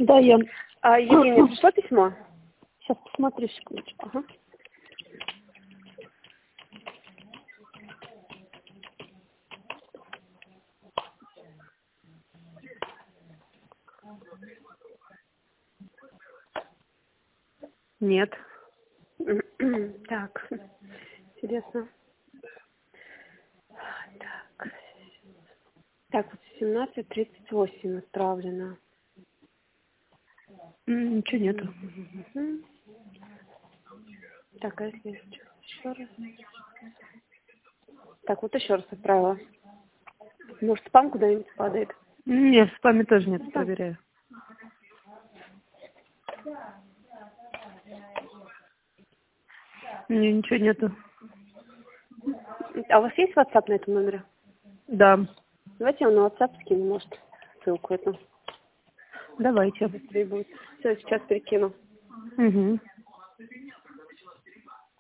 Да, я. Евгения, пришло письмо? Сейчас посмотрю, секундочку. Ага. Нет. Так, интересно. Так, вот 17:38 отправлено. Ничего нету. Мгм. Так, а если еще раз? Так, вот еще раз отправила. Может, спам куда-нибудь падает? Нет, в спаме тоже нет, Да. проверяю. Не, ничего нету. А у вас есть WhatsApp на этом номере? Да. Давайте я вам на WhatsApp скину, может, ссылку эту. Давайте. Быстрее будет. Все, сейчас перекину. Угу.